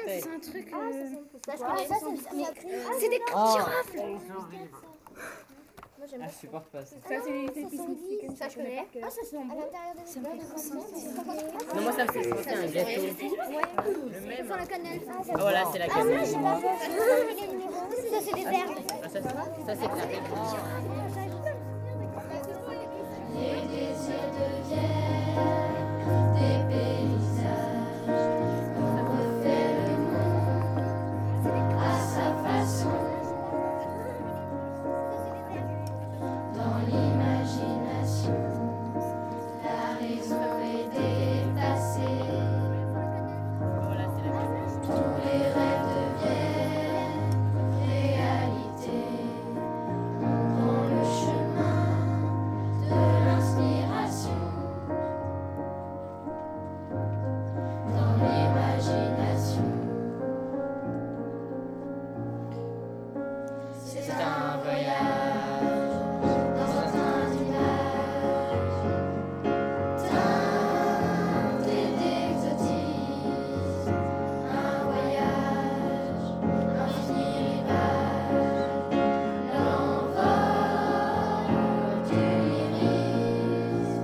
c'est un truc. C'est des girafes. Moi, j'aime Ah, je supporte pas ça. Ça, c'est des épices. Ça, je connais. Ah, ça sent bon. À l'intérieur de Non, moi, ça me fait penser à un gâteau. Le même. Sans la cannelle. Ah, voilà, c'est la cannelle. Ça, c'est des herbes. Ah, ça, c'est de la cannelle. Des désirs deviennent des paysages. On refait le monde à sa façon. Dans l'imagination, la raison est déplacée. Voilà, c'est la cannelle. Tous les rêves deviennent réalité. On prend le chemin de l'inspiration. Dans l'imagination, c'est un voyage dans un nuage, teinté d'exotisme. Un voyage, infini rivage, l'envol du lyrisme.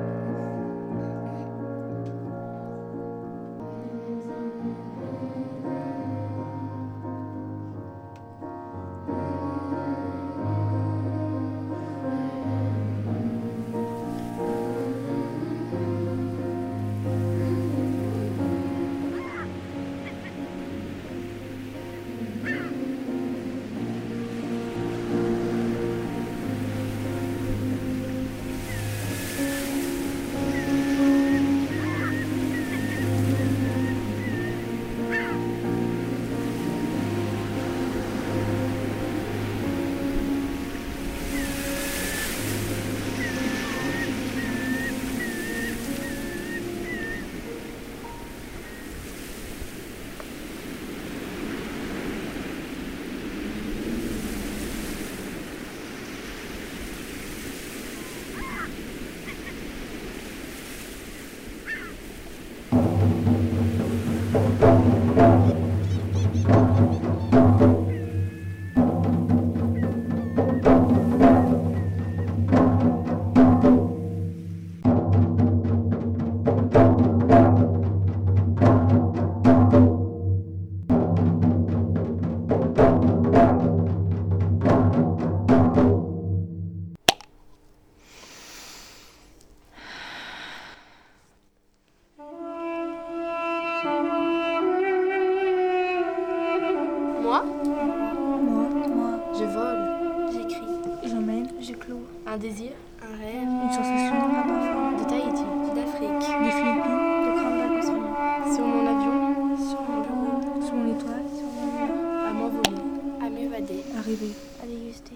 Moi, Moi, je vole. j'écris, j'emmène, j'éclore. Un désir, un rêve. Une sensation, un parfum. De Tahiti, d'Afrique. Des Philippines, de grandes construire. Sur mon avion, Sur mon bureau, sur mon étoile, sur mon mur. à m'envoler, à m'évader. À rêver. À déguster.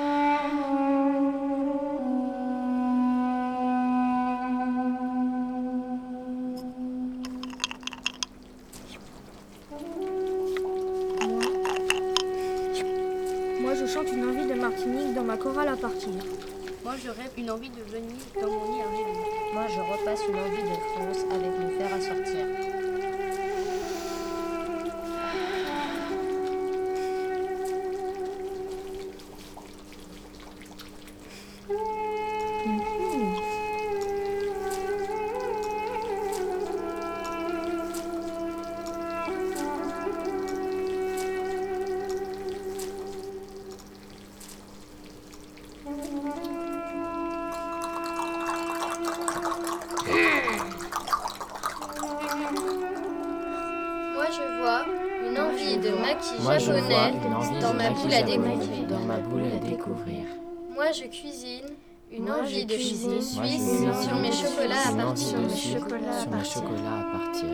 Moi, je chante une envie de Martinique dans ma chorale à partir. Moi, je rêve une envie de Venise dans mon nid à rêver. Moi, je repasse une envie de France avec mon fer à sortir. Moi, je vois une envie de maquis Moi, je vois japonais une envie dans de ma maquis boule à japonais découvrir. dans ma boule à découvrir. Moi, je cuisine une Moi, envie je de cuisine. biscuits Moi, je suisses cuisine sur mes chocolats à une envie partir. de mes sucre chocolats à sur mes partir. chocolats à partir.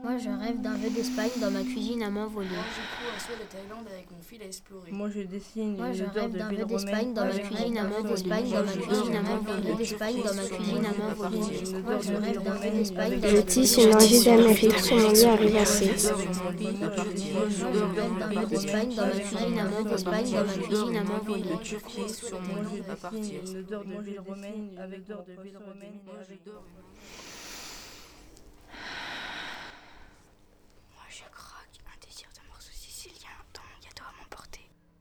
Moi, je rêve d'un vœu d'Espagne dans ma cuisine à m'envoler. Moi, je cours un souhait de Thaïlande avec mon fil à explorer. Moi, je dessine Moi, une je odeur rêve de d'un ville vœu d'Espagne romaine dans ma avec cuisine à un m'envoler. morceau D'Espagne dans ma cuisine à m'envoler. D'Espagne dans ma cuisine à m'envoler. Moi, je rêve d'un vœu d'Espagne dans Je ma tisse cuisine une à envie m'envoler. d'Amérique sur mon lit à rivasser. Moi, je rêve d'un vœu d'Espagne dans ma cuisine à m'envoler. D'Espagne dans ma cuisine à m'envoler. De Turquie sur mon lit à partir. une odeur de ville romaine avec odeur de ville romaine avec Moi, je craque un désir de morceau sicilien dans mon gâteau à m'emporter.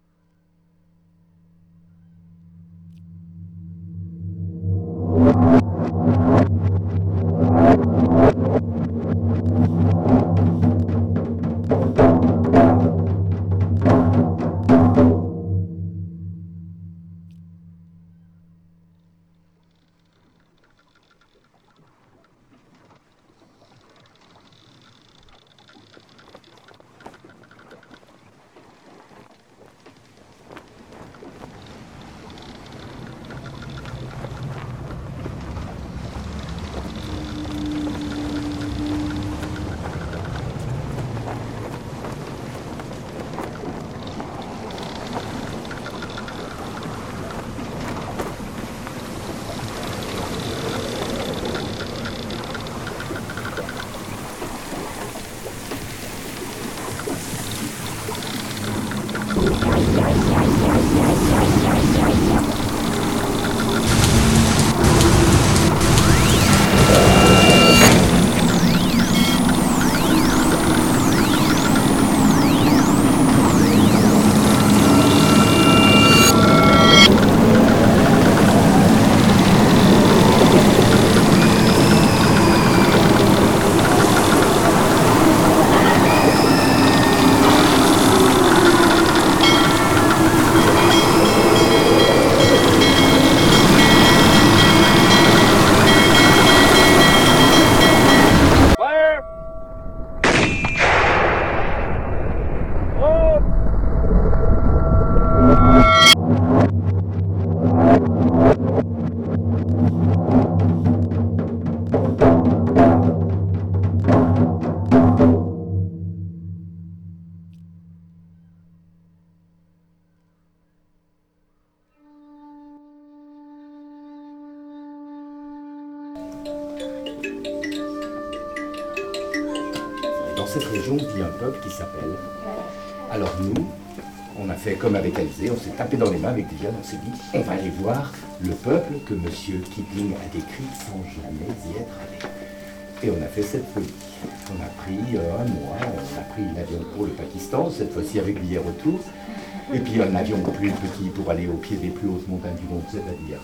Dans cette région vit un peuple qui s'appelle. Alors nous, on a fait comme avec Alizé, on s'est tapé dans les mains avec Diane, on s'est dit, on va aller voir le peuple que Monsieur Kipling a décrit sans jamais y être allé. Et on a fait cette folie. On a pris un mois, on a pris l'avion pour le Pakistan, cette fois-ci avec billet retour, et puis un avion plus petit pour aller au pied des plus hautes montagnes du monde, c'est-à-dire.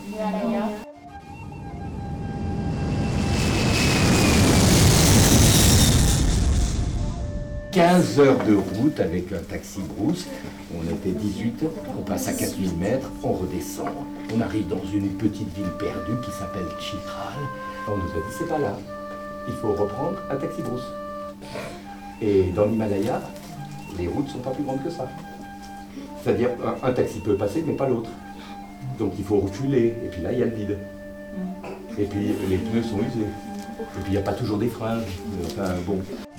15 heures de route avec un taxi brousse. On était 18, on passe à 4000 mètres, on redescend. On arrive dans une petite ville perdue qui s'appelle Chitral. On nous a dit, c'est pas là, il faut reprendre un taxi brousse. Et dans l'Himalaya, les routes sont pas plus grandes que ça. C'est-à-dire, un taxi peut passer, mais pas l'autre. Donc il faut reculer, et puis là, il y a le vide. Et puis les pneus sont usés. Et puis il n'y a pas toujours des freins. Enfin, bon.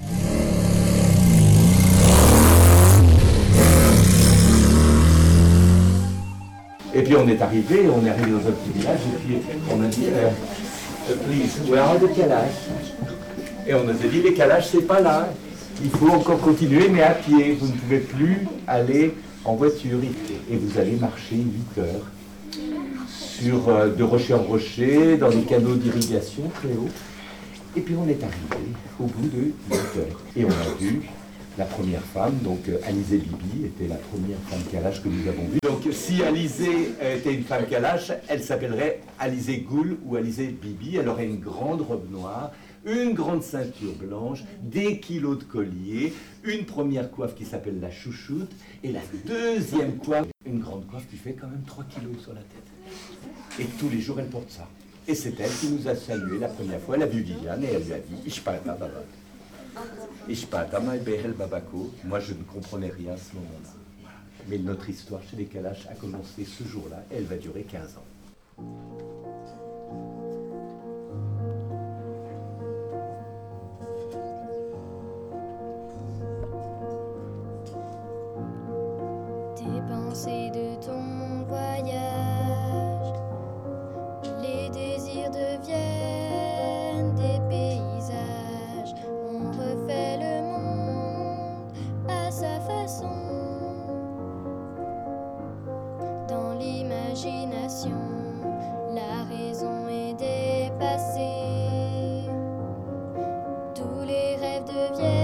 Et puis on est arrivé dans un petit village, et puis on a dit, please, where are the Kalash? Et on nous a dit, les Kalash, c'est pas là. Il faut encore continuer, mais à pied. Vous ne pouvez plus aller en voiture. Et vous allez marcher 8 heures de rocher en rocher, dans des canaux d'irrigation très hauts. Et puis on est arrivé au bout de 8 heures. Et on a vu la première femme, donc Alizé Bibi était la première femme Kalash que nous avons vue. Donc si Alizé était une femme Kalash, elle s'appellerait Alizé Goul ou Alizé Bibi. Elle aurait une grande robe noire, une grande ceinture blanche, des kilos de collier, une première coiffe qui s'appelle la chouchoute, et la deuxième coiffe, une grande coiffe qui fait quand même 3 kilos sur la tête. Et tous les jours, elle porte ça. Et c'est elle qui nous a salués la première fois. Elle a vu Viviane et elle lui a dit « Ishpata Baba ». Ishpata Mai Behel Babako. Moi, je ne comprenais rien à ce moment-là. Mais notre histoire chez les Kalash a commencé ce jour-là et elle va durer 15 ans. Des pensées de ton voyage, les désirs deviennent des paysages. On refait le monde à sa façon. Dans l'imagination, la raison est dépassée. Tous les rêves deviennent